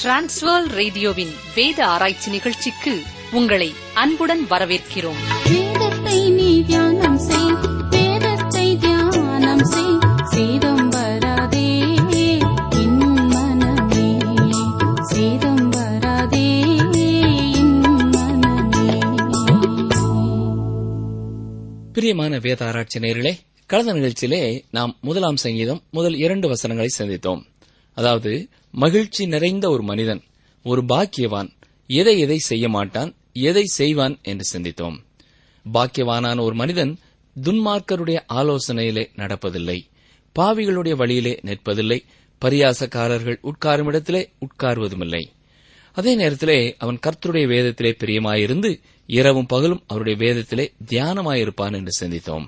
Transworld ரேடியோவின் வேத ஆராய்ச்சி நிகழ்ச்சிக்கு உங்களை அன்புடன் வரவேற்கிறோம். வேதத்தை நீ தியானம் செய், வேதத்தை தியானம் செய், சேதம் வராதே என் மனமே, சேதம் வராதே என் மனமே. பிரியமான வேத ஆராய்ச்சி நேயர்களே, கடந்த நிகழ்ச்சியிலே நாம் 1 சங்கீதம் முதல் 2 வசனங்களை சந்தித்தோம். அதாவது, மகிழ்ச்சி நிறைந்த ஒரு மனிதன், ஒரு பாக்கியவான், எதை எதை செய்ய மாட்டான், எதை செய்வான் என்று சிந்தித்தோம். பாக்கியவானான ஒரு மனிதன் துன்மார்க்கருடைய ஆலோசனையிலே நடப்பதில்லை, பாவிகளுடைய வழியிலே நிற்பதில்லை, பரியாசக்காரர்கள் உட்காரும் இடத்திலே உட்காருவதுமில்லை. அதே நேரத்திலே அவன் கர்த்தருடைய வேதத்திலே பிரியமாயிருந்து இரவும் பகலும் அவருடைய வேதத்திலே தியானமாயிருப்பான் என்று சிந்தித்தோம்.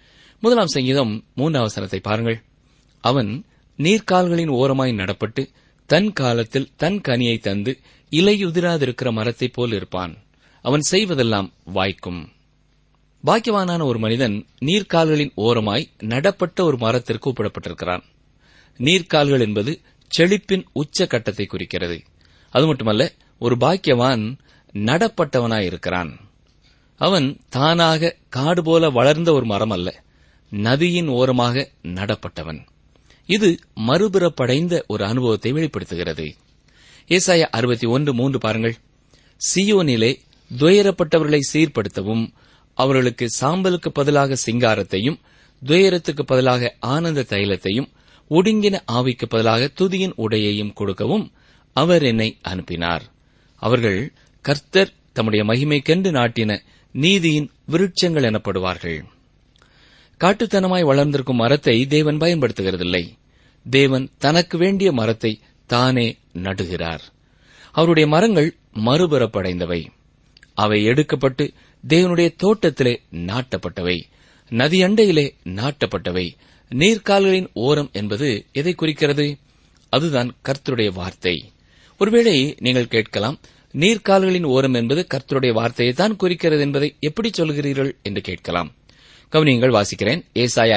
1 சங்கீதம் 3 வசனத்தை பாருங்கள். அவன் நீர்க்கால்களின் ஓரமாய் நடப்பட்டு தன் காலத்தில் தன் கனியை தந்து இலையுதிராதிருக்கிற மரத்தைப் போல் இருப்பான். அவன் செய்வதெல்லாம் வாய்க்கும். பாக்கியவானான ஒரு மனிதன் நீர்க்கால்களின் ஓரமாய் நடப்பட்ட ஒரு மரத்திற்கு ஒப்பிடப்பட்டிருக்கிறான். நீர்க்கால்கள் என்பது செழிப்பின் உச்ச கட்டத்தை குறிக்கிறது. அது மட்டுமல்ல, ஒரு பாக்கியவான் நடப்பட்டவனாயிருக்கிறான். அவன் தானாக காடு போல வளர்ந்த ஒரு மரம் அல்ல, நதியின் ஓரமாக நடப்பட்டவன். இது மறுபிறப்படைந்த ஒரு அனுபவத்தை வெளிப்படுத்துகிறது. ஏசாயா 61:3 பாருங்கள். சீயோனிலே துயரப்பட்டவர்களை சீர்படுத்தவும், அவர்களுக்கு சாம்பலுக்கு பதிலாக சிங்காரத்தையும், துயரத்துக்கு பதிலாக ஆனந்த தைலத்தையும், ஒடுங்கின ஆவிக்கு பதிலாக துதியின் உடையையும் கொடுக்கவும் அவர் என்னை அனுப்பினார். அவர்கள் கர்த்தர் தம்முடைய மகிமைக்கென்று நாட்டின நீதியின் விருட்சங்கள் எனப்படுவார்கள். காட்டுத்தனமாய் வளர்ந்திருக்கும் மரத்தை தேவன் பயன்படுத்துகிறதில்லை. தேவன் தனக்கு வேண்டிய மரத்தை தானே நடுகிறார். அவருடைய மரங்கள் மறுபிறப்படைந்தவை. அவை எடுக்கப்பட்டு தேவனுடைய தோட்டத்திலே நாட்டப்பட்டவை, நதி அண்டையிலே நாட்டப்பட்டவை. நீர்க்கால்களின் ஓரம் என்பது எதை குறிக்கிறது? அதுதான் கர்த்தருடைய வார்த்தை. ஒருவேளை நீங்கள் கேட்கலாம், நீர்க்கால்களின் ஓரம் என்பது கர்த்தருடைய வார்த்தையை தான் குறிக்கிறது என்பதை எப்படி சொல்கிறீர்கள் என்று கேட்கலாம். கவனியங்கள், வாசிக்கிறேன். ஏசாயா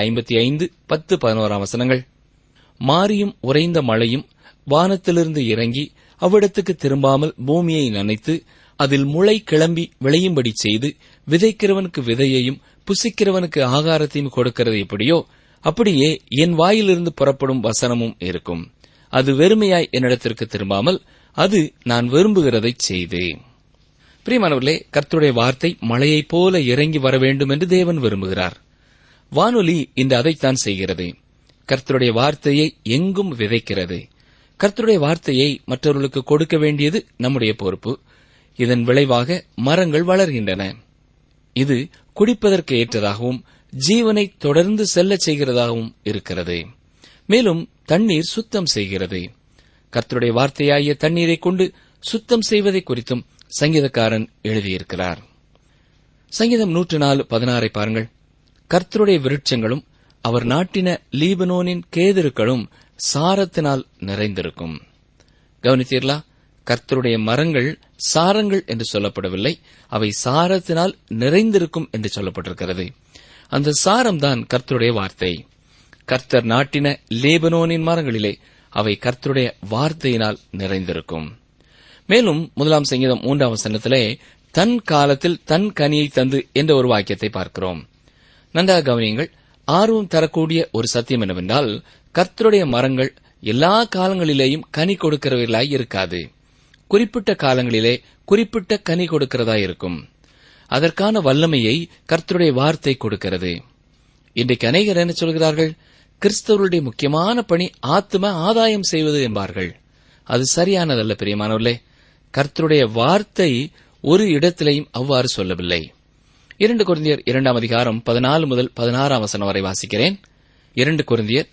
55:10-11 வசனங்கள். மாரியும் உறைந்த மழையும் வானத்திலிருந்து இறங்கி அவ்விடத்துக்கு திரும்பாமல் பூமியை நனைத்து அதில் முளை கிளம்பி விளையும்படி செய்து விதைக்கிறவனுக்கு விதையையும் புசிக்கிறவனுக்கு ஆகாரத்தையும் கொடுக்கிறது எப்படியோ, அப்படியே என் வாயிலிருந்து புறப்படும் வசனமும் இருக்கும். அது வெறுமையாய் என்னிடத்திற்கு திரும்பாமல் அது நான் விரும்புகிறதைச் செய்து. பிரியமானவர்களே, கர்த்தருடைய வார்த்தை மழையைப் போல இறங்கி வர வேண்டும் என்று தேவன் விரும்புகிறார். வானொலி இன்று அதைத்தான் செய்கிறது. கர்த்தருடைய வார்த்தையை எங்கும் விதைக்கிறது. கர்த்தருடைய வார்த்தையை மற்றவர்களுக்கு கொடுக்க வேண்டியது நம்முடைய பொறுப்பு. இதன் விளைவாக மரங்கள் வளர்கின்றன. இது குடிப்பதற்கு ஏற்றதாகவும் ஜீவனை தொடர்ந்து செல்லச் செய்கிறதாகவும் இருக்கிறது. மேலும் தண்ணீர் சுத்தம் செய்கிறது. கர்த்தருடைய வார்த்தையாகிய தண்ணீரை கொண்டு சுத்தம் செய்வதை குறித்தும் சங்கீதக்காரன் எழுதியிருக்கிறார். சங்கீதம் 104:16 பாருங்கள். கர்த்தருடைய விருட்சங்களும் அவர் நாட்டின லீபனோனின் கேதுருக்களும் சாரத்தினால் நிறைந்திருக்கும். கவனித்தீர்களா? கர்த்தருடைய மரங்கள் சாரங்கள் என்று சொல்லப்படவில்லை, அவை சாரத்தினால் நிறைந்திருக்கும் என்று சொல்லப்பட்டிருக்கிறது. அந்த சாரம்தான் கர்த்தருடைய வார்த்தை. கர்த்தர் நாட்டின லீபனோனின் மரங்களிலே அவை கர்த்தருடைய வார்த்தையினால் நிறைந்திருக்கும். மேலும் 1 சங்கீதம் 3 வசனத்திலே தன் காலத்தில் தன் கனியை தந்து என்ற ஒரு வாக்கியத்தை பார்க்கிறோம். நன்றாக கவனியுங்கள். ஆர்வம் தரக்கூடிய ஒரு சத்தியம் என்னவென்றால், கர்த்தருடைய மரங்கள் எல்லா காலங்களிலேயும் கனி கொடுக்கிறவர்களாய் இருக்காது. குறிப்பிட்ட காலங்களிலே குறிப்பிட்ட கனி கொடுக்கிறதா இருக்கும். அதற்கான வல்லமையை கர்த்தருடைய வார்த்தை கொடுக்கிறது. இன்றைக்கு அநேகர் என்ன சொல்கிறார்கள்? கிறிஸ்தவருடைய முக்கியமான பணி ஆத்தும ஆதாயம் செய்வது என்பார்கள். அது சரியானதல்ல. பிரியமானவர்களே, கர்த்தருடைய வார்த்தை ஒரு இடத்திலேயும் அவ்வாறு சொல்லவில்லை. 2 கொரிந்தியர் 2 14 வசனம் வரை வாசிக்கிறேன். 2 கொரிந்தியர்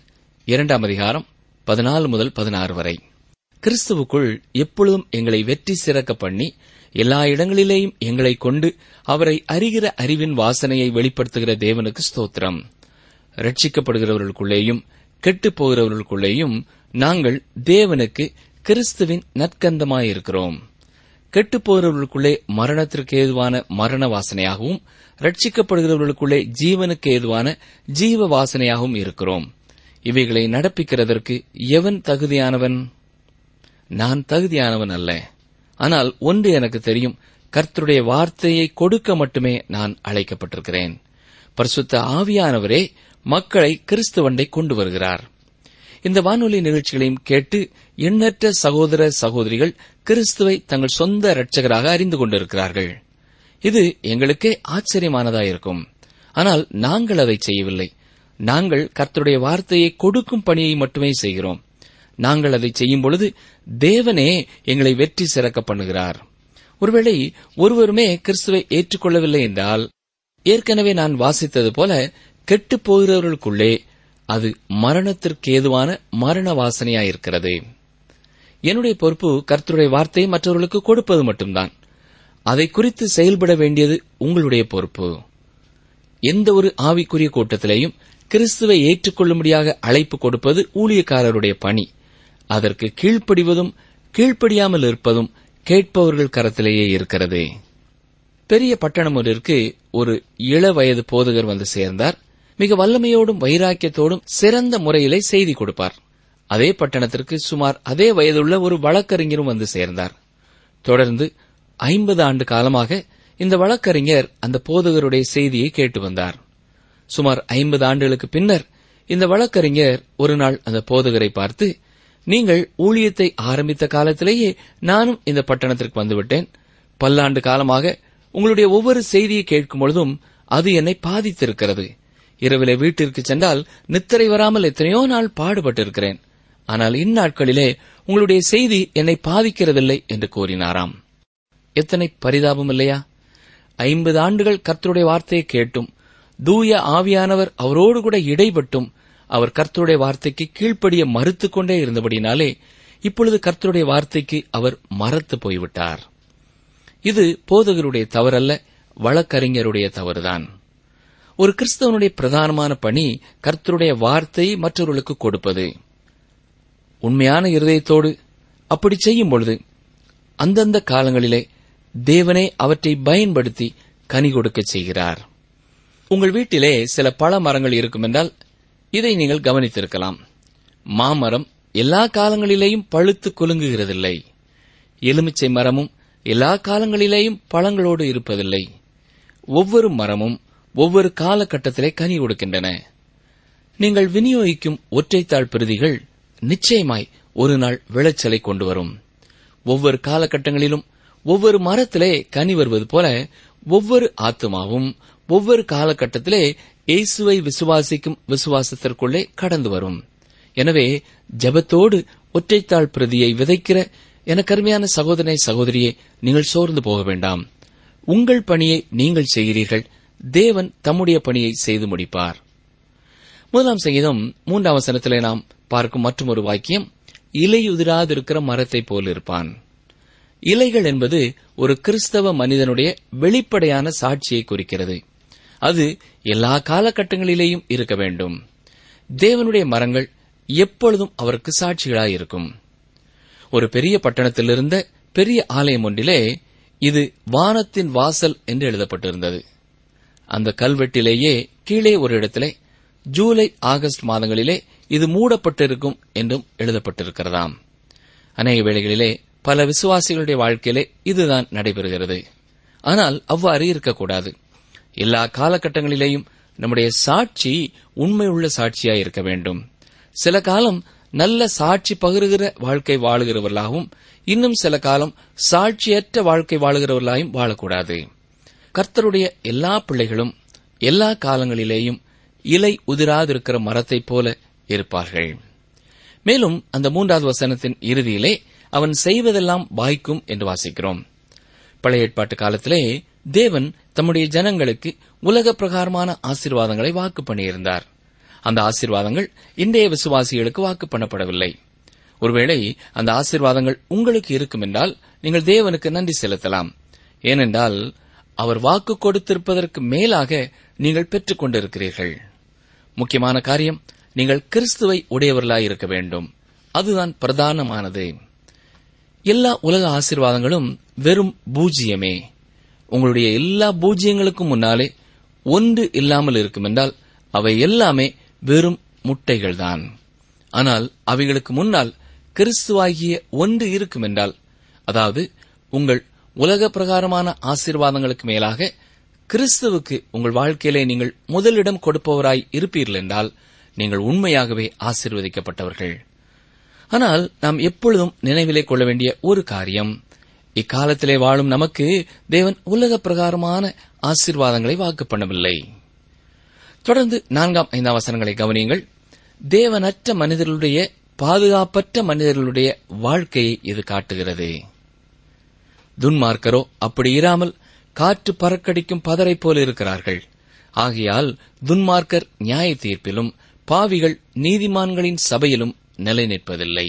2 14 16 வரை. கிறிஸ்துவுக்குள் எப்பொழுதும் எங்களை வெற்றி சிறக்க பண்ணி எல்லா இடங்களிலேயும் எங்களை கொண்டு அவரை அறிகிற அறிவின் வாசனையை வெளிப்படுத்துகிற தேவனுக்கு ஸ்தோத்திரம். ரட்சிக்கப்படுகிறவர்களுக்குள்ளேயும் கெட்டுப் போகிறவர்களுக்குள்ளேயும் நாங்கள் தேவனுக்கு கிறிஸ்துவின் நற்கந்தமாயிருக்கிறோம். கெட்டுப்போகிறவர்களுக்குள்ளே மரணத்திற்கு ஏதுவான மரண வாசனையாகவும், ரட்சிக்கப்படுகிறவர்களுக்குள்ளே ஜீவனுக்கு ஏதுவான ஜீவ வாசனையாகவும் இருக்கிறோம். இவைகளை நடப்பிக்கிறதற்கு எவன் தகுதியானவன்? நான் தகுதியானவன் அல்ல. ஆனால் ஒன்று எனக்கு தெரியும், கர்த்தருடைய வார்த்தையை கொடுக்க மட்டுமே நான் அழைக்கப்பட்டிருக்கிறேன். பரிசுத்த ஆவியானவரே மக்களை கிறிஸ்துவண்டை கொண்டு வருகிறார். இந்த வானொலி நிகழ்ச்சிகளையும் கேட்டு எண்ணற்ற சகோதர சகோதரிகள் கிறிஸ்துவை தங்கள் சொந்த இரட்சகராக அறிந்து கொண்டிருக்கிறார்கள். இது எங்களுக்கே ஆச்சரியமானதாயிருக்கும். ஆனால் நாங்கள் அதை செய்யவில்லை. நாங்கள் கர்த்தருடைய வார்த்தையை கொடுக்கும் பணியை மட்டுமே செய்கிறோம். நாங்கள் அதை செய்யும் பொழுது தேவனே எங்களை வெற்றி சிறக்க பண்ணுகிறார். ஒருவேளை ஒருவருமே கிறிஸ்துவை ஏற்றுக்கொள்ளவில்லை என்றால், ஏற்கனவே நான் வாசித்தது போல கெட்டுப் போகிறவர்களுக்குள்ளே அது மரணத்திற்கு ஏதுவான மரண வாசனையாயிருக்கிறது. என்னுடைய பொறுப்பு கர்த்தருடைய வார்த்தையை மற்றவர்களுக்கு கொடுப்பது மட்டும்தான். அதை குறித்து செயல்பட வேண்டியது உங்களுடைய பொறுப்பு. எந்த ஒரு ஆவிக்குரிய கூட்டத்திலேயும் கிறிஸ்துவை ஏற்றுக்கொள்ளும்படியாக அழைப்பு கொடுப்பது ஊழியக்காரருடைய பணி. அதற்கு கீழ்ப்படிவதும் கீழ்ப்படியாமல் இருப்பதும் கேட்பவர்கள் கரத்திலேயே இருக்கிறது. பெரிய பட்டணம் ஒன்றிற்கு ஒரு இள வயது போதகர் வந்து சேர்ந்தார். மிக வல்லமையோடும் வைராக்கியத்தோடும் சிறந்த முறையிலே செய்தி கொடுப்பார். அதே பட்டணத்திற்கு சுமார் அதே வயதுள்ள ஒரு வழக்கறிஞரும் வந்து சேர்ந்தார். தொடர்ந்து 50 ஆண்டு காலமாக இந்த வழக்கறிஞர் அந்த போதகருடைய செய்தியை கேட்டு வந்தார். சுமார் 50 ஆண்டுகளுக்கு பின்னர் இந்த வழக்கறிஞர் ஒரு நாள் அந்த போதகரை பார்த்து, நீங்கள் ஊழியத்தை ஆரம்பித்த காலத்திலேயே நானும் இந்த பட்டணத்திற்கு வந்துவிட்டேன். பல்லாண்டு காலமாக உங்களுடைய ஒவ்வொரு செய்தியை கேட்கும் பொழுதும் அது என்னை பாதித்திருக்கிறது. இரவிலே வீட்டிற்கு சென்றால் நித்திரை வராமல் எத்தனையோ நாள் பாடுபட்டிருக்கிறேன். ஆனால் இந்நாட்களிலே உங்களுடைய செய்தி என்னை பாதிக்கிறதில்லை என்று கூறினாராம். எத்தனை பரிதாபம் இல்லையா? 50 ஆண்டுகள் கர்த்தருடைய வார்த்தையை கேட்டும், தூய ஆவியானவர் அவரோடு கூட இடைப்பட்டும், அவர் கர்த்தருடைய வார்த்தைக்கு கீழ்ப்படிய மறுத்துக் கொண்டே இருந்தபடினாலே இப்பொழுது கர்த்தருடைய வார்த்தைக்கு அவர் மறத்து போய்விட்டார். இது போதகருடைய தவறல்ல, வழக்கறிஞருடைய தவறுதான். ஒரு கிறிஸ்தவனுடைய பிரதானமான பணி கர்த்தருடைய வார்த்தையை மற்றவர்களுக்கு கொடுப்பது. உண்மையான இருதயத்தோடு அப்படி செய்யும் பொழுது அந்தந்த காலங்களிலே தேவனே அவற்றை பயன்படுத்தி கனி கொடுக்க செய்கிறார். உங்கள் வீட்டிலே சில பழ மரங்கள் இருக்கும் என்றால் இதை நீங்கள் கவனித்திருக்கலாம். மாமரம் எல்லா காலங்களிலேயும் பழுத்து குலுங்குகிறதில்லை. எலுமிச்சை மரமும் எல்லா காலங்களிலேயும் பழங்களோடு இருப்பதில்லை. ஒவ்வொரு மரமும் ஒவ்வொரு காலகட்டத்திலே கனி கொடுக்கின்றன. நீங்கள் விநியோகிக்கும் ஒற்றைத்தாள் பிரதிகள் நிச்சயமாய் ஒரு நாள் விளைச்சலை கொண்டு வரும். ஒவ்வொரு காலகட்டங்களிலும் ஒவ்வொரு மரத்திலே கனி வருவது போல ஒவ்வொரு ஆத்துமாவும் ஒவ்வொரு காலகட்டத்திலே இயேசுவை விசுவாசிக்கும் விசுவாசத்திற்குள்ளே கடந்து வரும். எனவே ஜெபத்தோடு ஒற்றைத்தாள் பிரதியை விதைக்கிற எனக்கருமையான சகோதரனை சகோதரியே, நீங்கள் சோர்ந்து போக வேண்டாம். உங்கள் பணியை நீங்கள் செய்கிறீர்கள். தேவன் தம்முடைய பணியை செய்து முடிப்பார். 1 சங்கீதம் 3 வசனத்திலே நாம் பார்க்கும் மற்றொரு வாக்கியம், இலையுதிராதிருக்கிற மரத்தைப் போல் இருப்பான். இலைகள் என்பது ஒரு கிறிஸ்தவ மனிதனுடைய வெளிப்படையான சாட்சியை குறிக்கிறது. அது எல்லா காலகட்டங்களிலேயும் இருக்க வேண்டும். தேவனுடைய மரங்கள் எப்பொழுதும் அவருக்கு சாட்சிகளாயிருக்கும். ஒரு பெரிய பட்டணத்திலிருந்த பெரிய ஆலயம் ஒன்றிலே இது வானத்தின் வாசல் என்று எழுதப்பட்டிருந்தது. அந்த கல்வெட்டிலேயே கீழே ஒரு இடத்திலே ஜூலை ஆகஸ்ட் மாதங்களிலே இது மூடப்பட்டிருக்கும் என்றும் எழுதப்பட்டிருக்கிறதாம். அநேக வேளைகளிலே பல விசுவாசிகளுடைய வாழ்க்கையிலே இதுதான் நடைபெறுகிறது. ஆனால் அவ்வாறு இருக்கக்கூடாது. எல்லா காலகட்டங்களிலேயும் நம்முடைய சாட்சி உண்மையுள்ள சாட்சியாய் இருக்க வேண்டும். சில காலம் நல்ல சாட்சி பகிர்கிற வாழ்க்கை வாழுகிறவர்களாகவும், இன்னும் சில காலம் சாட்சியற்ற வாழ்க்கை வாழுகிறவர்களாயும் வாழக்கூடாது. கர்த்தருடைய எல்லா பிள்ளைகளும் எல்லா காலங்களிலேயும் இலை உதிராதிருக்கிற மரத்தைப் போல இருப்பார்கள். மேலும் அந்த 3வது வசனத்தின் இறுதியிலே அவன் செய்வதெல்லாம் வாய்க்கும் என்று வாசிக்கிறோம். பழைய ஏற்பாட்டு காலத்திலே தேவன் தம்முடைய ஜனங்களுக்கு உலக பிரகாரமான ஆசீர்வாதங்களை வாக்கு பண்ணியிருந்தார். அந்த ஆசீர்வாதங்கள் இன்றைய விசுவாசிகளுக்கு வாக்கு பண்ணப்படவில்லை. ஒருவேளை அந்த ஆசீர்வாதங்கள் உங்களுக்கு இருக்கும் என்றால் நீங்கள் தேவனுக்கு நன்றி செலுத்தலாம். ஏனென்றால் அவர் வாக்கு கொடுத்திருப்பதற்கு மேலாக நீங்கள் பெற்றுக் கொண்டிருக்கிறீர்கள். முக்கியமான காரியம், நீங்கள் கிறிஸ்துவை உடையவர்களாயிருக்க வேண்டும். அதுதான் பிரதானமானது. எல்லா உலக ஆசீர்வாதங்களும் வெறும் பூஜ்யமே. உங்களுடைய எல்லா பூஜ்யங்களுக்கும் முன்னாலே ஒன்று இல்லாமல் இருக்கும் என்றால் அவை எல்லாமே வெறும் முட்டைகள்தான். ஆனால் அவைகளுக்கு முன்னால் கிறிஸ்துவாகிய ஒன்று இருக்கும் என்றால், அதாவது உங்கள் உலக பிரகாரமான ஆசீர்வாதங்களுக்கு மேலாக கிறிஸ்துவுக்கு உங்கள் வாழ்க்கையிலே நீங்கள் முதலிடம் கொடுப்பவராய் இருப்பீர்கள் என்றால் நீங்கள் உண்மையாகவே ஆசீர்வதிக்கப்பட்டவர்கள். ஆனால் நாம் எப்பொழுதும் நினைவிலே கொள்ள வேண்டிய ஒரு காரியம், இக்காலத்திலே வாழும் நமக்கு தேவன் உலக பிரகாரமான ஆசீர்வாதங்களை வாக்கு பண்ணவில்லை. தொடர்ந்து 4, 5 வசனங்களை கவனியுங்கள். தேவனற்ற மனிதர்களுடைய, பாதுகாப்பற்ற மனிதர்களுடைய வாழ்க்கையை இது காட்டுகிறது. துன்மார்க்கரோ அப்படி இராமல் காற்று பறக்கடிக்கும் பதரை போல இருக்கிறார்கள். ஆகையால் துன்மார்க்கர் நியாய தீர்ப்பிலும் பாவிகள் நீதிமான்களின் சபையிலும் நிலை நிற்பதில்லை.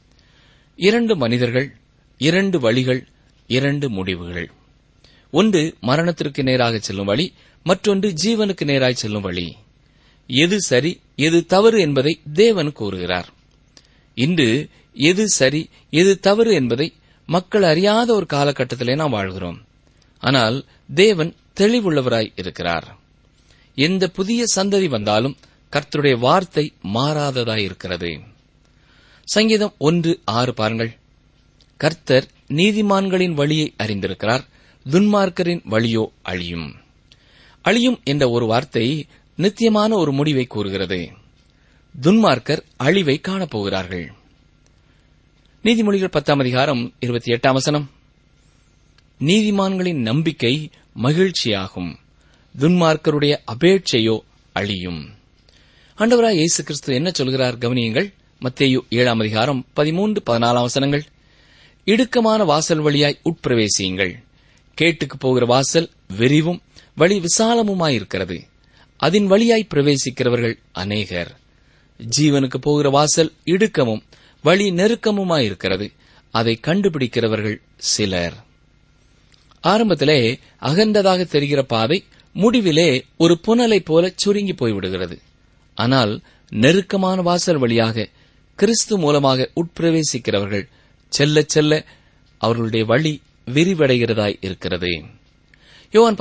2 மனிதர்கள், 2 வழிகள், 2 முடிவுகள். ஒன்று மரணத்திற்கு நேராக செல்லும் வழி, மற்றொன்று ஜீவனுக்கு நேராய் செல்லும் வழி. எது சரி எது தவறு என்பதை தேவன் கூறுகிறார். இன்று எது சரி எது தவறு என்பதை மக்கள் அறியாத ஒரு காலகட்டத்திலே நாம் வாழ்கிறோம். ஆனால் தேவன் தெளிவுள்ளவராய் இருக்கிறார். எந்த புதிய சந்ததி வந்தாலும் கர்த்தருடைய வார்த்தை மாறாததாய் இருக்கிறது. சங்கீதம் 1:6 பாருங்கள். கர்த்தர் நீதிமான்களின் வழியை அறிந்திருக்கிறார், துன்மார்க்கரின் வழியோ அழியும். அழியும் என்ற ஒரு வார்த்தை நித்தியமான ஒரு முடிவை கூறுகிறது. துன்மார்க்கர் அழிவை காணப்போகிறார்கள். நீதிமொழிகள் 10:28 நீதிமான்களின் நம்பிக்கை மகிழ்ச்சியாகும், துன்மார்க்கருடைய அபேட்சையோ அழியும். ஆண்டவராய் இயேசு கிறிஸ்து என்ன சொல்கிறார் கவனியுங்கள். மத்தேயு 7:13-14 இடுக்கமான வாசல் வழியாய் உட்பிரவேசியுங்கள். கேட்டுக்கு போகிற வாசல் விரிவும் வழி விசாலமுமாயிருக்கிறது, அதன் வழியாய் பிரவேசிக்கிறவர்கள் அநேகர். ஜீவனுக்கு போகிற வாசல் இடுக்கமும் வழி நெருக்கமுமாயிருக்கிறது, அதை கண்டுபிடிக்கிறவர்கள் சிலர். ஆரம்பத்திலே அகன்றதாக தெரிகிற பாதை முடிவிலே ஒரு புனலை போல சுருங்கி போய்விடுகிறது. ஆனால் நெருக்கமான வாசல் வழியாக கிறிஸ்து மூலமாக உட்பிரவேசிக்கிறவர்கள் செல்ல செல்ல அவர்களுடைய வழி விரிவடைகிறதாய் இருக்கிறது. யோவான்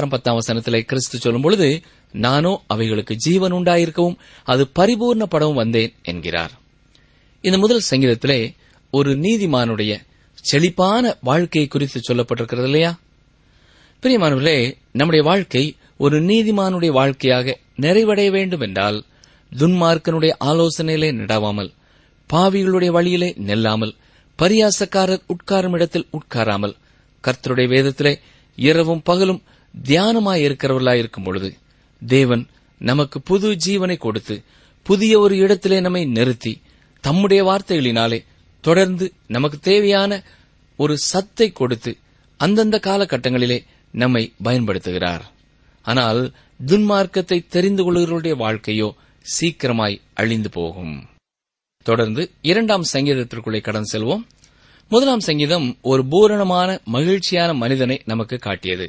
10:10 கிறிஸ்து சொல்லும் பொழுது, நானோ அவைகளுக்கு ஜீவன் உண்டாயிருக்கவும் அது பரிபூர்ணப்படவும் வந்தேன் என்கிறார். இந்த முதல் சங்கீதத்திலே ஒரு நீதிமானுடைய செழிப்பான வாழ்க்கையை குறித்து சொல்லப்பட்டிருக்கிறது இல்லையா? பிரியமானவர்களே, நம்முடைய வாழ்க்கை ஒரு நீதிமானுடைய வாழ்க்கையாக நிறைவடைய வேண்டும் என்றால் துன்மார்க்கனுடைய ஆலோசனையிலே நடவாமல், பாவிகளுடைய வழியிலே நெல்லாமல், பரியாசக்காரர் உட்காரும் இடத்தில் உட்காராமல், கர்த்தருடைய வேதத்திலே இரவும் பகலும் தியானமாயிருக்கிறவர்களாயிருக்கும் பொழுது தேவன் நமக்கு புது ஜீவனை கொடுத்து புதிய ஒரு இடத்திலே நம்மை நிறுத்தி தம்முடைய வார்த்தைகளினாலே தொடர்ந்து நமக்கு தேவையான ஒரு சத்தை கொடுத்து அந்தந்த காலகட்டங்களிலே நம்மை பயன்படுத்துகிறார். ஆனால் துன்மார்க்கத்தை தெரிந்து கொள்கிறவருடைய வாழ்க்கையோ சீக்கிரமாய் அழிந்து போகும். தொடர்ந்து 2ஆம் சங்கீதத்திற்குள்ளே கடந்து செல்வோம். 1ஆம் சங்கீதம் ஒரு பூரணமான மகிழ்ச்சியான மனிதனை நமக்கு காட்டியது.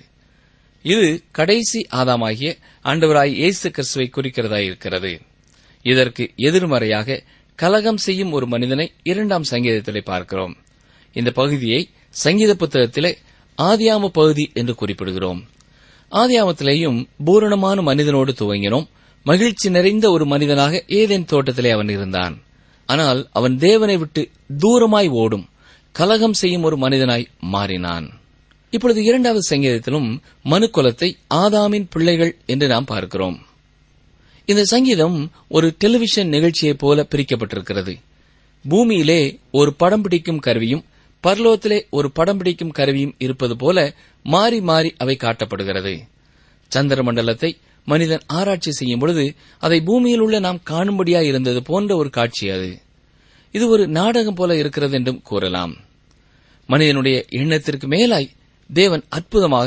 இது கடைசி ஆதாமாகிய ஆண்டவராய் இயேசு கிறிஸ்துவை குறிக்கிறதாயிருக்கிறது. இதற்கு எதிர்மறையாக கலகம் செய்யும் ஒரு மனிதனை 2ஆம் சங்கீதத்திலே பார்க்கிறோம். இந்த பகுதியை சங்கீத புத்தகத்திலே ஆதியாம பகுதி என்று குறிப்பிடுகிறோம். ஆதியாமத்திலேயும் பூரணமான மனிதனோடு துவங்கினோம். மகிழ்ச்சி நிறைந்த ஒரு மனிதனாக ஏதேன் தோட்டத்திலே அவன் இருந்தான். ஆனால் அவன் தேவனை விட்டு தூரமாய் ஓடும் கலகம் செய்யும் ஒரு மனிதனாய் மாறினான். இப்பொழுது 2வது சங்கீதத்திலும் மனுக்குலத்தை ஆதாமின் பிள்ளைகள் என்று நாம் பார்க்கிறோம். இந்த சங்கீதம் ஒரு டெலிவிஷன் நிகழ்ச்சியைப் போல பிரிக்கப்பட்டிருக்கிறது. பூமியிலே ஒரு படம் பிடிக்கும் கருவியும் பரலோகத்திலே ஒரு படம் பிடிக்கும் கருவியும் இருப்பது போல மாறி மாறி அவை காட்டப்படுகிறது. சந்திர மண்டலத்தை மனிதன் ஆராய்ச்சி செய்யும் பொழுது அதை பூமியில் உள்ள நாம் காணும்படியாய் இருந்தது போன்ற ஒரு காட்சி அது. இது ஒரு நாடகம் போல இருக்கிறது என்றும் கூறலாம். மனிதனுடைய எண்ணத்திற்கு மேலாய் தேவன் அற்புதமாக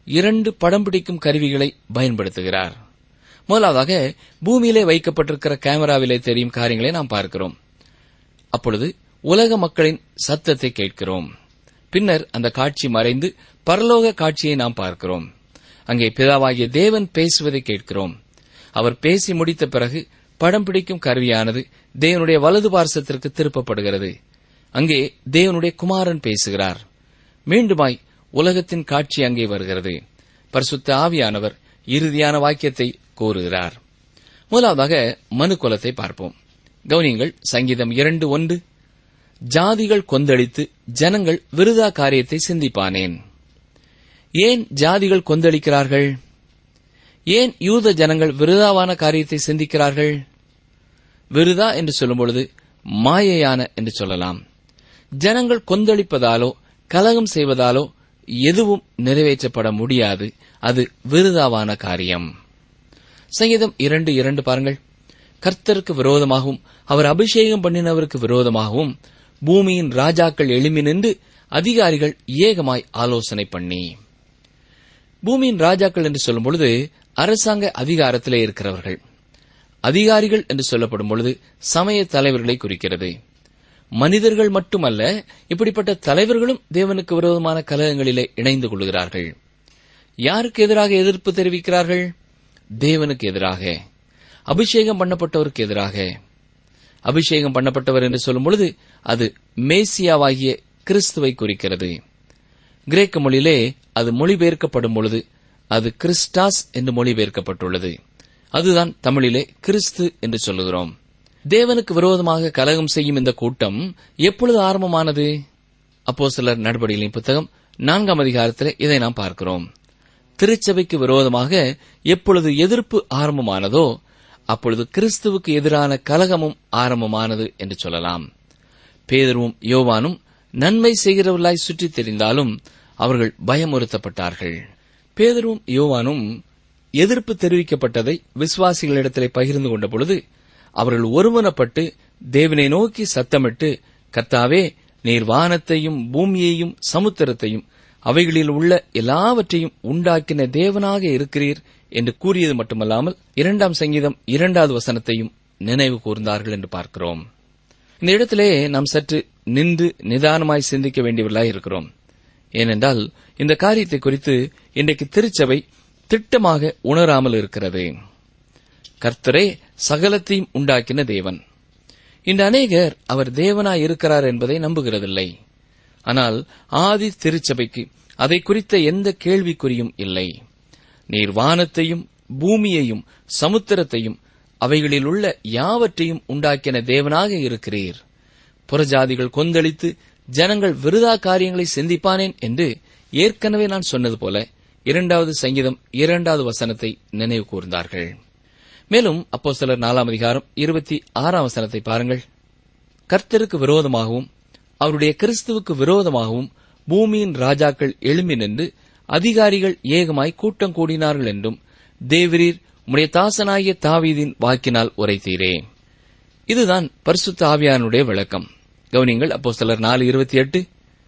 2 படம் பிடிக்கும் கருவிகளை பயன்படுத்துகிறார். முதலாவதாக பூமியிலே வைக்கப்பட்டிருக்கிற கேமராவிலே தெரியும் காரியங்களை நாம் பார்க்கிறோம். அப்பொழுது உலக மக்களின் சத்தத்தை கேட்கிறோம். பின்னர் அந்த காட்சி மறைந்து பரலோக காட்சியை நாம் பார்க்கிறோம். அங்கே பிதாவாகிய தேவன் பேசுவதை கேட்கிறோம். அவர் பேசி முடித்த பிறகு படம் பிடிக்கும் கருவியானது தேவனுடைய வலது பார்சத்திற்கு திருப்பப்படுகிறது. அங்கே தேவனுடைய குமாரன் பேசுகிறார். மீண்டுமாய் உலகத்தின் காட்சி அங்கே வருகிறது. பரிசுத்த ஆவியானவர் இறுதியான வாக்கியத்தை கூறுகிறார். முதலாவதாக மனுக்குலத்தை பார்ப்போம். கவனியங்கள். சங்கீதம் 2:1 ஜாதிகள் கொந்தளித்து ஜனங்கள் விருதா காரியத்தை சிந்திப்பானேன். ஏன் ஜாதிகள் கொந்தளிக்கிறார்கள்? ஏன் யூத ஜனங்கள் விருதாவான காரியத்தை சிந்திக்கிறார்கள்? விருதா என்று சொல்லும்பொழுது மாயையான என்று சொல்லலாம். ஜனங்கள் கொந்தளிப்பதாலோ கலகம் செய்வதாலோ எதுவும் நிறைவேற்றப்பட முடியாது. அது விருதாவான காரியம். சங்கீதம் 2:2 பாருங்கள். கர்த்தருக்கு விரோதமாகவும் அவர் அபிஷேகம் பண்ணினவருக்கு விரோதமாகவும் பூமியின் ராஜாக்கள் எழும்பி நின்று அதிகாரிகள் ஏகமாய் ஆலோசனை பண்ணி. பூமியின் ராஜாக்கள் என்று சொல்லும் பொழுது அரசாங்க அதிகாரத்திலே இருக்கிறவர்கள். அதிகாரிகள் என்று சொல்லப்படும் பொழுது சமய தலைவர்களை குறிக்கிறது. மனிதர்கள் மட்டுமல்ல, இப்படிப்பட்ட தலைவர்களும் தேவனுக்கு விரோதமான கலகங்களிலே இணைந்து கொள்கிறார்கள். யாருக்கு எதிராக எதிர்ப்பு தெரிவிக்கிறார்கள்? தேவனுக்கு எதிராக, அபிஷேகம் பண்ணப்பட்டவருக்கு எதிராக. அபிஷேகம் பண்ணப்பட்டவர் என்று சொல்லும் பொழுது அது மேசியாவாகிய கிறிஸ்துவை குறிக்கிறது. கிரேக்க மொழியிலே அது மொழிபெயர்க்கப்படும் பொழுது அது கிறிஸ்டாஸ் என்று மொழிபெயர்க்கப்பட்டுள்ளது. அதுதான் தமிழிலே கிறிஸ்து என்று சொல்லுகிறோம். தேவனுக்கு விரோதமாக கலகம் செய்யும் இந்த கூட்டம் எப்பொழுது ஆரம்பமானது? அப்போஸ்தலர் நடபடிகளின் புத்தகம் 4ஆம் அதிகாரத்திலே இதை நாம் பார்க்கிறோம். திருச்சபைக்கு விரோதமாக எப்பொழுது எதிர்ப்பு ஆரம்பமானதோ அப்பொழுது கிறிஸ்துவுக்கு எதிரான கலகமும் ஆரம்பமானது என்று சொல்லலாம். பேதுருவும் யோவானும் நன்மை செய்கிறவர்களாய் சுற்றித் தெரிந்தாலும் அவர்கள் பயமுறுத்தப்பட்டார்கள். பேதுருவும் யோவானும் எதிர்ப்பு தெரிவிக்கப்பட்டதை விசுவாசிகளிடத்திலே பகிர்ந்து கொண்ட பொழுது அவர்கள் ஒருமனப்பட்டு தேவனை நோக்கி சத்தமிட்டு, கர்த்தாவே, நீர் வானத்தையும் பூமியையும் சமுத்திரத்தையும் அவைகளில் உள்ள எல்லாவற்றையும் உண்டாக்கின தேவனாக இருக்கிறீர் என்று கூறியது மட்டுமல்லாமல் 2ஆம் சங்கீதம் 2வது வசனத்தையும் நினைவு கூர்ந்தார்கள் என்று பார்க்கிறோம். இந்த இடத்திலே நாம் சற்று நின்று நிதானமாய் சிந்திக்க வேண்டியவர்களாய் இருக்கிறோம். ஏனென்றால் இந்த காரியத்தை குறித்து இன்றைக்கு திருச்சபை திட்டமாக உணராமல் இருக்கிறது. கர்த்தரே சகலத்தையும் உண்டாக்கின தேவன். இன்று அநேகர் அவர் தேவனாய் இருக்கிறார் என்பதை நம்புகிறதில்லை. ஆனால் ஆதி திருச்சபைக்கு அதை குறித்த எந்த கேள்விக்குறியும் இல்லை. நீர் வானத்தையும் பூமியையும் சமுத்திரத்தையும் அவைகளில் உள்ள யாவற்றையும் உண்டாக்கின தேவனாக இருக்கிறீர். புறஜாதிகள் கொந்தளித்து ஜனங்கள் விருதா காரியங்களை சிந்திப்பானேன் என்று ஏற்கனவே நான் சொன்னது போல 2வது சங்கீதம் 2வது வசனத்தை நினைவு கூர்ந்தார்கள். மேலும் அப்போஸ்தலர் 4ஆம் அதிகாரம் 26ஆம் வசனத்தை பாருங்கள். கர்த்தருக்கு விரோதமாகவும் அவருடைய கிறிஸ்துவுக்கு விரோதமாகவும் பூமியின் ராஜாக்கள் எழும்பி நின்று அதிகாரிகள் ஏகமாய் கூட்டம் கூடினார்கள் என்றும் தேவரீர் உம்முடைய தாசனாகிய தாவீதின் வாக்கினால் உரைத்தீரே. இதுதான் பரிசுத்த ஆவியானுடைய விளக்கம். கவனிங்கள், அப்போஸ்தலர் 4:28.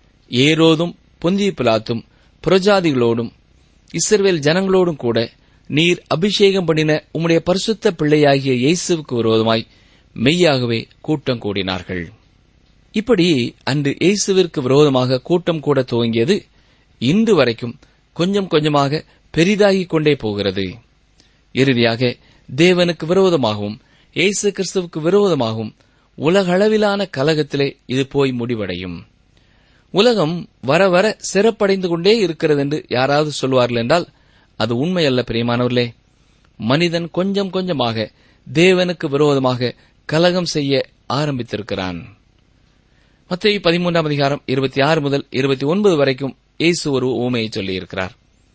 ஏரோதும் பொந்திய பிலாத்தும் புறஜாதிகளோடும் இஸ்ரவேல் ஜனங்களோடும் கூட நீர் அபிஷேகம் பண்ணின உம்முடைய பரிசுத்த பிள்ளையாகிய இயேசுவுக்கு விரோதமாய் மெய்யாகவே கூட்டம் கூடினார்கள். இப்படி அன்று இயேசுவிற்கு விரோதமாக கூட்டம் கூட துவங்கியது இன்று வரைக்கும் கொஞ்சம் கொஞ்சமாக பெரிதாகிக் கொண்டே போகிறது. இறுதியாக தேவனுக்கு விரோதமாகவும் இயேசு கிறிஸ்துவுக்கு விரோதமாகவும் உலகளவிலான கலகத்திலே இது போய் முடிவடையும். உலகம் வர வர சிறப்படைந்து கொண்டே இருக்கிறது என்று யாராவது சொல்வார்கள் என்றால் அது உண்மையல்ல. பிரியமானவர்களே, மனிதன் கொஞ்சம் கொஞ்சமாக தேவனுக்கு விரோதமாக கலகம் செய்ய ஆரம்பித்திருக்கிறான். மத்தேயு 13ஆம் அதிகாரம் 26 முதல் 29 வரைக்கும் இயேசு ஒரு உவமையை சொல்லியிருக்கிறார்.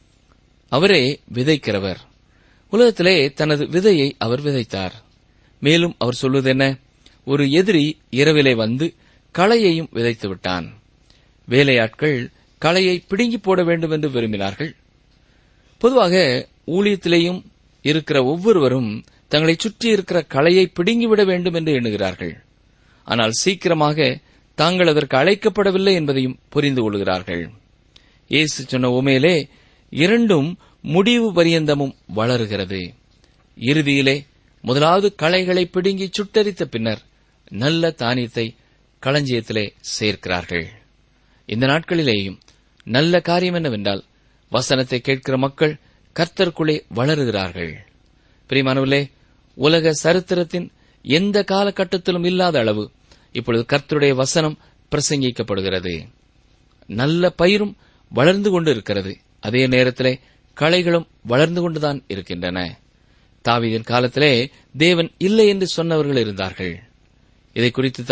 அவரே விதைக்கிறவர். உலகத்திலே தனது விதையை அவர் விதைத்தார். மேலும் அவர் சொல்வது என்ன? ஒரு எதிரி இரவிலே வந்து களையையும் விதைத்து விட்டான். வேலையாட்கள் களையை பிடுங்கி போட வேண்டும் என்று விரும்பினார்கள். பொதுவாக ஊழியத்திலேயும் இருக்கிற ஒவ்வொருவரும் தங்களை சுற்றி இருக்கிற களையை பிடுங்கிவிட வேண்டும் என்று எண்ணுகிறார்கள். ஆனால் சீக்கிரமாக தாங்கள் அதற்கு அழைக்கப்படவில்லை என்பதையும் புரிந்து கொள்கிறார்கள். இயேசு சொன்ன உமையிலே இரண்டும் முடிவு பரியந்தமும் வளருகிறது. இறுதியிலே முதலாவது களைகளை பிடுங்கி சுட்டரித்த பின்னர் நல்ல தானியத்தை களஞ்சியத்திலே சேர்க்கிறார்கள். இந்த நாட்களிலேயும் நல்ல காரியம் என்னவென்றால் வசனத்தை கேட்கிற மக்கள் கர்த்தருக்குள்ளே வளருகிறார்கள். பிரியமானவர்களே, உலக சரித்திரத்தின் எந்த காலகட்டத்திலும் இல்லாத அளவு இப்பொழுது கர்த்தருடைய வசனம் பிரசங்கிக்கப்படுகிறது. நல்ல பயிரும் வளர்ந்து கொண்டு இருக்கிறது. அதே நேரத்திலே களைகளும் வளர்ந்து கொண்டுதான் இருக்கின்றன. தாவீதின் காலத்திலே தேவன் இல்லை என்று சொன்னவர்கள் இருந்தார்கள். இதை குறித்துத்தான்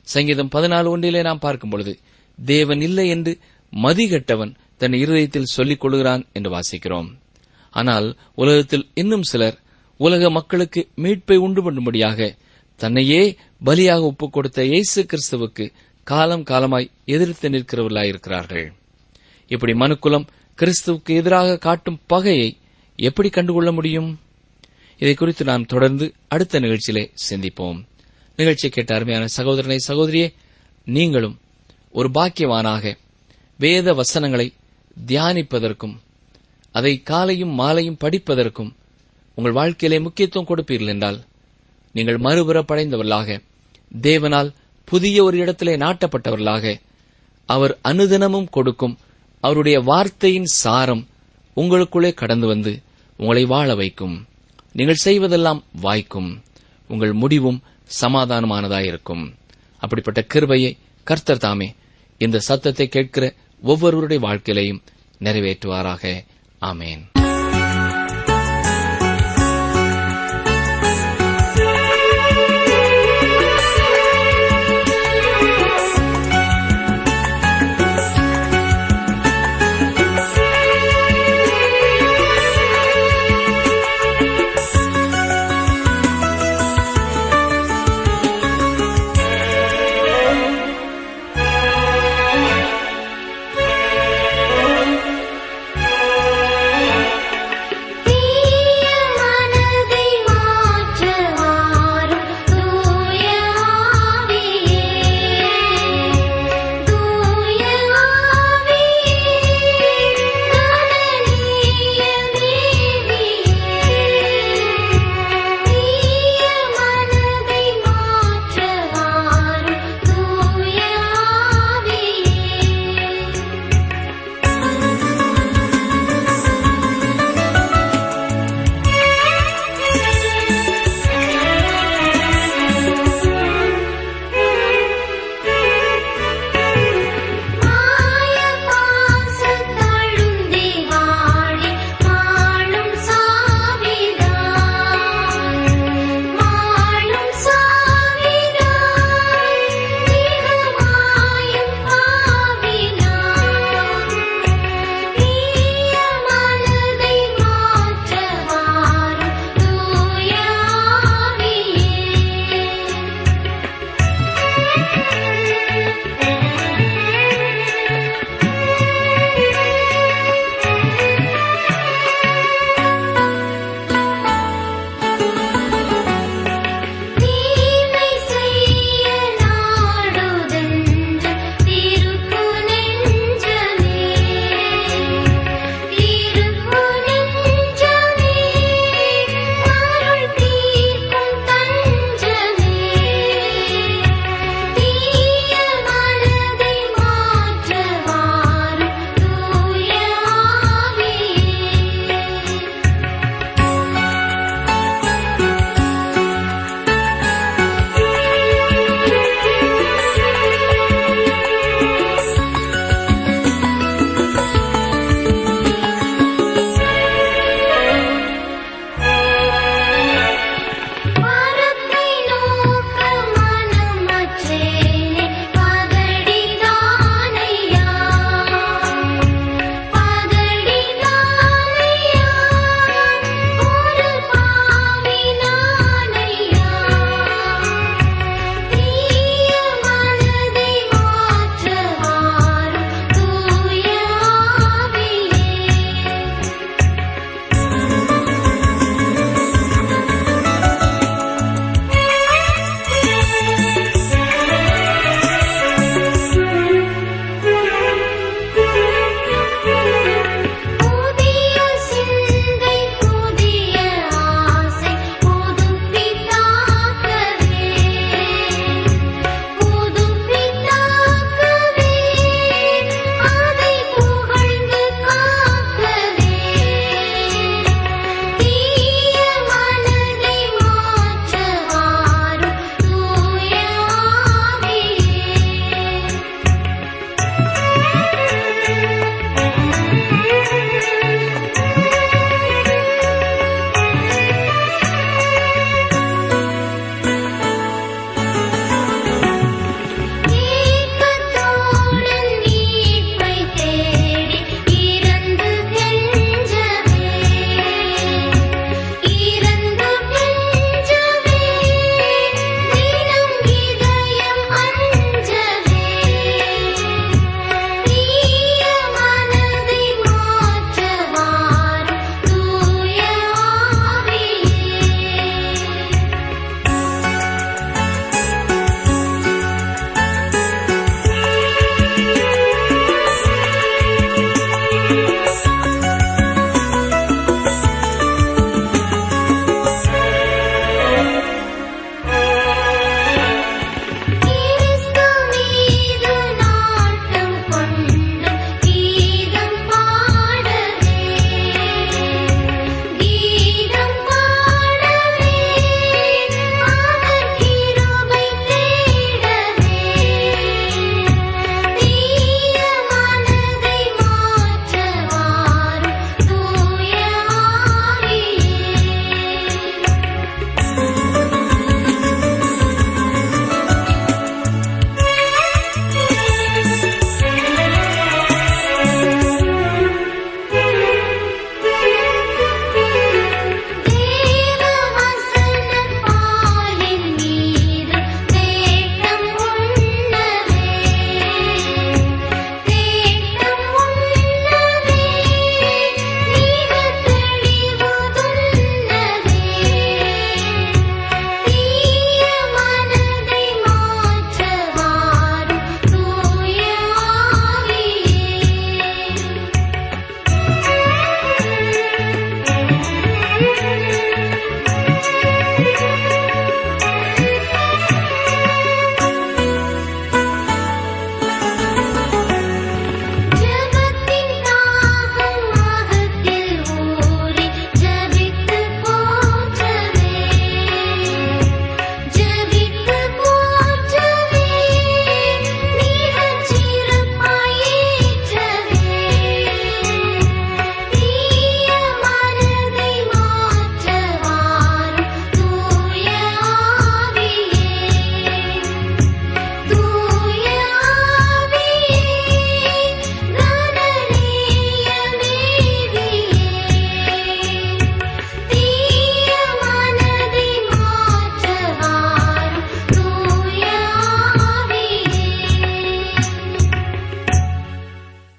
சங்கீதம் 14:1 நாம் பார்க்கும் பொழுது, தேவன் இல்லை என்று மதிகெட்டவன் தன் இருதயத்தில் சொல்லிக் கொள்கிறான் என்று வாசிக்கிறோம். ஆனால் உலகத்தில் இன்னும் சிலர் உலக மக்களுக்கு மீட்பை உண்டு பண்ணும்படியாக தன்னையே பலியாக ஒப்புக் கொடுத்த இயேசு கிறிஸ்துவுக்கு காலம் காலமாய் எதிர்த்து நிற்கிறவர்களாயிருக்கிறார்கள். இப்படி மனுக்குலம் கிறிஸ்துவுக்கு எதிராக காட்டும் பகையை எப்படி கண்டுகொள்ள முடியும்? இதை குறித்து நாம் தொடர்ந்து அடுத்த நிகழ்ச்சியிலே சிந்திப்போம். நிகழ்ச்சியை கேட்ட அருமையான சகோதரனை, சகோதரியே, நீங்களும் ஒரு பாக்கியவானாக வேத வசனங்களை தியானிப்பதற்கும் அதை காலையும் மாலையும் படிப்பதற்கும் உங்கள் வாழ்க்கையிலே முக்கியத்துவம் கொடுப்பீர்கள் என்றால், நீங்கள் மறுபுறப்படைந்தவர்களாக, தேவனால் புதிய ஒரு இடத்திலே நாட்டப்பட்டவர்களாக, அவர் அனுதினமும் கொடுக்கும் அவருடைய வார்த்தையின் சாரம் உங்களுக்குள்ளே கடந்து வந்து உங்களை வாழ வைக்கும். நீங்கள் செய்வதெல்லாம் வாய்க்கும். உங்கள் முடிவும் சமாதானமானதாயிருக்கும். அப்படிப்பட்ட கிருபையை கர்த்தர் தாமே இந்த சத்தத்தை கேட்கிற ஒவ்வொருவருடைய வாழ்க்கையிலையும் நிறைவேற்றுவாராக. ஆமேன்.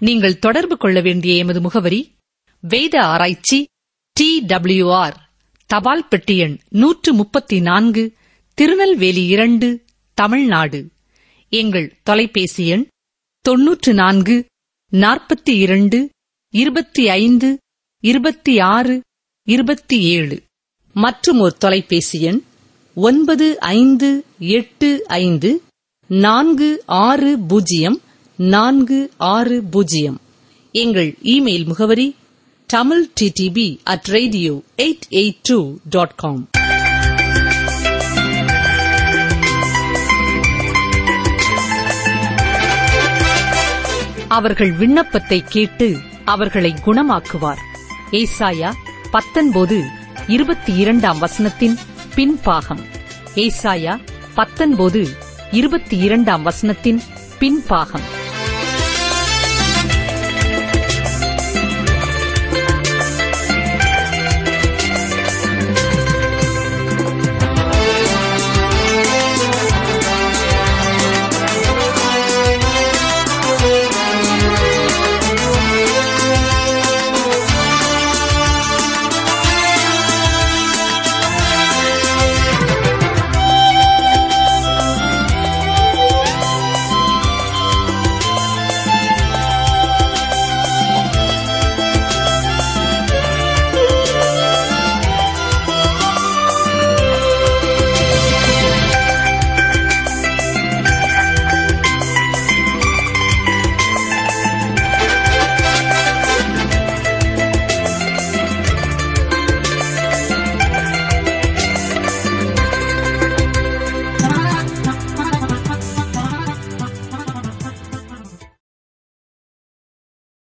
நீங்கள் தொடர்பு கொள்ள வேண்டிய எமது முகவரி: வேத ஆராய்ச்சி, TWR, தபால் பெட்டி எண் 134, திருநெல்வேலி 2, தமிழ்நாடு. எங்கள் தொலைபேசி எண் 94 42 25 26 27. மற்றும் ஒரு தொலைபேசி எண் 9585 460 460. எங்கள் இமெயில் முகவரி tamilttb@radio882.com. அவர்கள் விண்ணப்பத்தை கேட்டு அவர்களை குணமாக்குவார். ஏசாயா 19:22 பின்பாகம். ஏசாயா 19:22 பின்பாகம்.